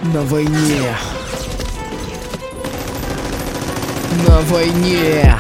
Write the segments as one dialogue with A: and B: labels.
A: На войне. На войне.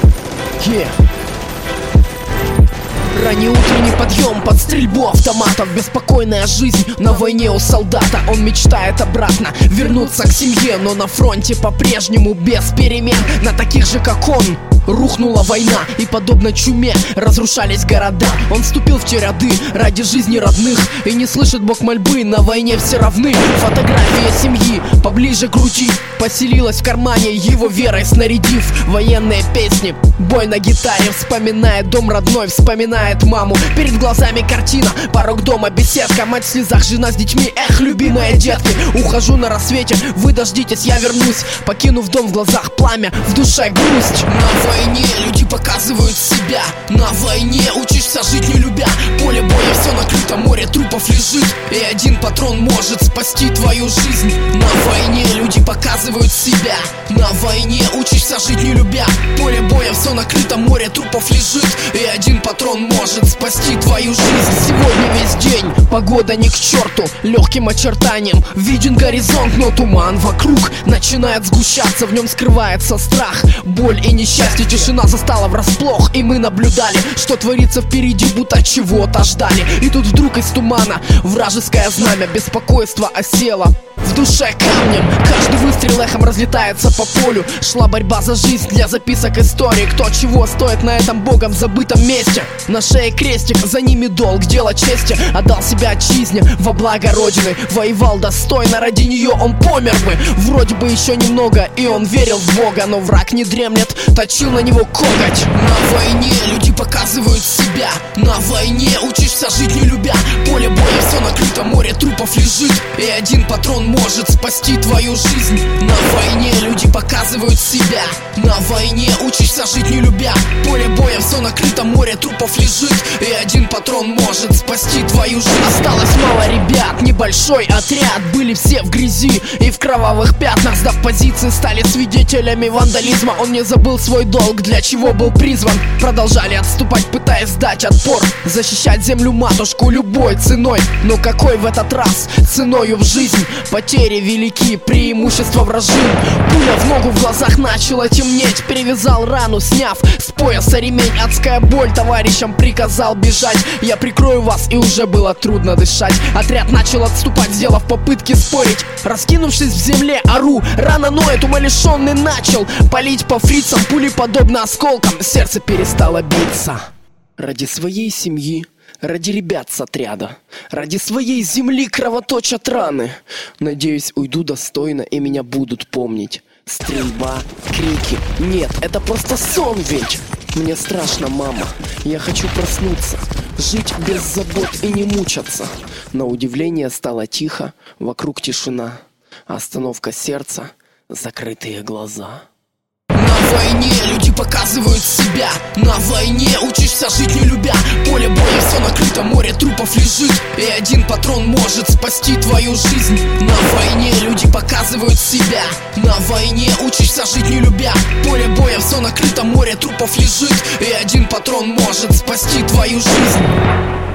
A: Ранний утренний подъем под стрельбу автоматов. Беспокойная жизнь на войне у солдата. Он мечтает обратно вернуться к семье, но на фронте по-прежнему без перемен. На таких же, как он, рухнула война, и подобно чуме разрушались города. Он вступил в те ряды ради жизни родных, и не слышит Бог мольбы, на войне все равны. Фотография семьи поближе к груди поселилась в кармане, его верой снарядив военные песни. Бой на гитаре, вспоминает дом родной, вспоминает маму. Перед глазами картина, порог дома, беседка, мать в слезах, жена с детьми. Эх, любимые детки, ухожу на рассвете, вы дождитесь, я вернусь. Покинув дом, в глазах пламя, в душе грусть. На войне люди показывают себя. На войне учишься жить не любя. Поле боя все накрыто, море трупов лежит, и один патрон может спасти твою жизнь. На войне люди показывают себя. На войне учишься жить не любя. Поле боя все накрыто, море трупов лежит, и один патрон может спасти твою жизнь. Сегодня весь день погода ни к черту, легким очертанием виден горизонт, но туман вокруг начинает сгущаться. В нем скрывается страх, боль и несчастье. Тишина застала врасплох, и мы наблюдали, что творится впереди, будто чего-то ждали. И тут вдруг из тумана вражеское знамя, беспокойство осело в душе камнем. Каждый выстрел эхом разлетается по полю. Шла борьба за жизнь для записок истории. Кто чего стоит на этом богом забытом месте. На шее крестик, за ними долг, дело чести. Отдал себя отчизне во благо родины. Воевал достойно, ради нее он помер бы. Вроде бы еще немного, и он верил в Бога. Но враг не дремлет, точил на него коготь. На войне люди показывают себя. На войне учишься жить не любя. Поле боя все накрыто, море трупов лежит, и один патрон может спасти твою жизнь. На войне люди показывают себя. На войне учишься жить не любя. Поле боя все накрыто, море трупов лежит, и один патрон может спасти твою жизнь. Осталось мало ребят, небольшой отряд. Были все в грязи и в кровавых пятнах. Сдав позиции, стали свидетелями вандализма. Он не забыл свой долг, для чего был призван. Продолжали отступать, пытаясь дать отпор, защищать землю матушку любой ценой. Но какой в этот раз ценою в жизнь? Потери велики, преимущество вражин. Пуля в ногу, в глазах начала темнеть. Перевязал рану, сняв с пояса ремень. Адская боль, товарищам приказал бежать. Я прикрою вас, и уже было трудно дышать. Отряд начал отступать, сделав попытки спорить. Раскинувшись в земле, ору, рана ноет, умалишенный начал палить по фрицам. Пули подобно осколкам, сердце перестало биться. Ради своей семьи, ради ребят с отряда, ради своей земли кровоточат раны. Надеюсь, уйду достойно, и меня будут помнить. Стрельба, крики, нет, это просто сон ведь. Мне страшно, мама, я хочу проснуться, жить без забот и не мучаться. На удивление стало тихо, вокруг тишина. Остановка сердца, закрытые глаза. На войне люди показывают себя. На войне учишься жить не любя. Поле боя все накрыто, море трупов лежит, и один патрон может спасти твою жизнь. На войне люди показывают себя. На войне учишься жить не любя. Поле боя все накрыто, море трупов лежит, и один патрон может спасти твою жизнь.